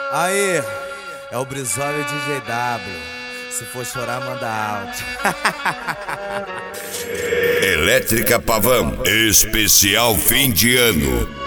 Aí, é o Brizola e o DJ W. Se for chorar, manda áudio. Elétrica Pavão, especial fim de ano.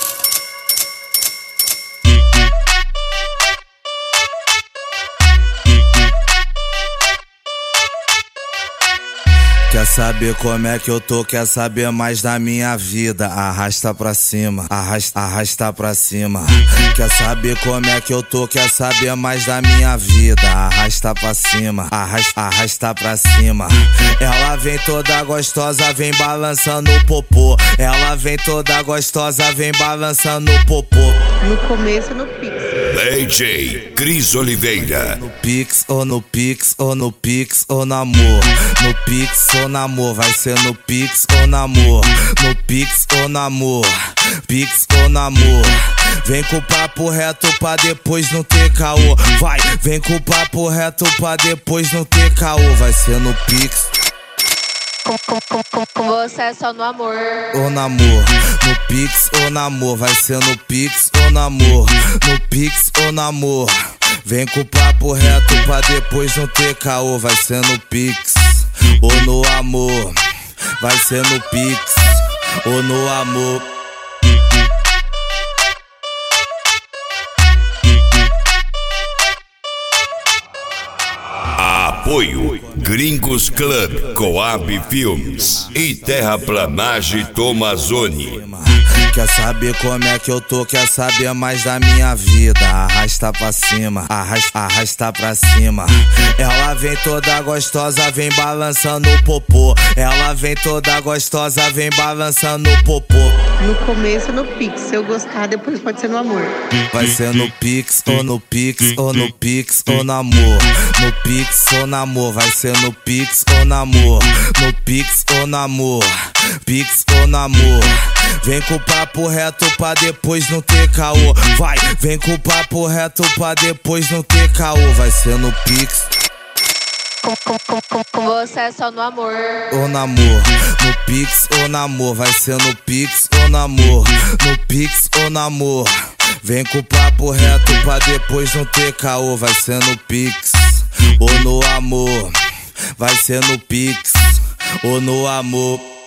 Quer saber como é que eu tô? Quer saber mais da minha vida? Arrasta pra cima, arrasta pra cima. Quer saber como é que eu tô? Quer saber mais da minha vida? Arrasta pra cima, arrasta pra cima. Ela vem toda gostosa, vem balançando o popô. Ela vem toda gostosa, vem balançando o popô. No começo, no Pix. DJ Cris Oliveira. No Pix, ou no Pix, ou no Pix, ou no amor. No Pix ou no amor, vai ser no Pix ou no amor. No Pix ou no amor, Pix ou no amor. Vem com o papo reto pra depois não ter caô. Vai, vem com o papo reto pra depois não ter caô. Vai ser no Pix. Com você é só no amor. Ou no amor, no Pix ou no amor, vai ser no Pix ou no amor. No Pix ou no amor. Vem com o papo reto pra depois não ter caô. Vai ser no Pix ou no amor, vai ser no Pix ou no amor. Apoio Gringos Club, Coab Filmes e Terraplanagem Tomazoni. Quer saber como é que eu tô? Quer saber mais da minha vida? Arrasta pra cima, arrasta pra cima. Ela vem toda gostosa, vem balançando o popô. Ela vem toda gostosa, vem balançando o popô. No começo, no Pix. Se eu gostar, depois pode ser no amor. Vai ser no Pix, ou no Pix, ou no Pix, ou no amor. No Pix ou no amor, vai ser no Pix ou no amor. No Pix ou no amor, Pix ou no amor. Vem com o papo reto pra depois não ter caô. Vai, vem com o papo reto pra depois não ter caô. Vai ser no Pix. Com você é só no amor. Ou no amor, no Pix ou no amor, vai ser no Pix ou no amor. No Pix ou no amor. Vem com o papo reto pra depois não ter caô. Vai ser no Pix ou no amor, vai ser no Pix ou no amor.